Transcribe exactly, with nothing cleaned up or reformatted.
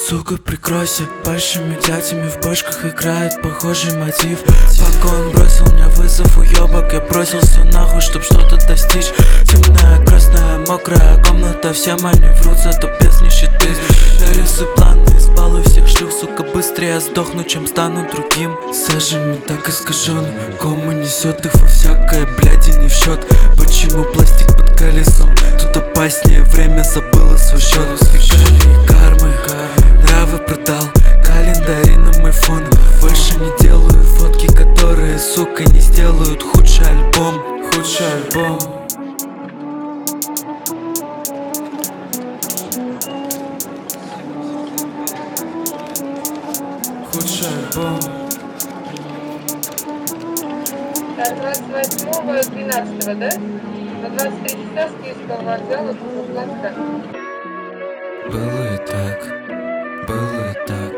Сука, прикройся, большими дядями в бочках играет похожий мотив. Пока он бросил мне вызов, уёбок, я бросился нахуй, чтоб что-то достичь. Темная, красная, мокрая комната, все они врут, зато без нищеты. Нарисуй планы, спал и всех шлюх, сука, быстрее сдохну, чем стану другим. Сажами так искажен, кому несет их во всякое, блядь, и не в счет. Почему пластик под колесом? Тут опаснее, время забыло свой счет. Фекалии кармы, нравы продал, календари на мой фон. Больше не делаю фотки, которые, сука, не сделают худший альбом. Худший альбом. Худший альбом. Так, двадцать восьмого двенадцатого, да? На двадцать три часа с Киевского вокзала по Купланска. Было и так, было и так.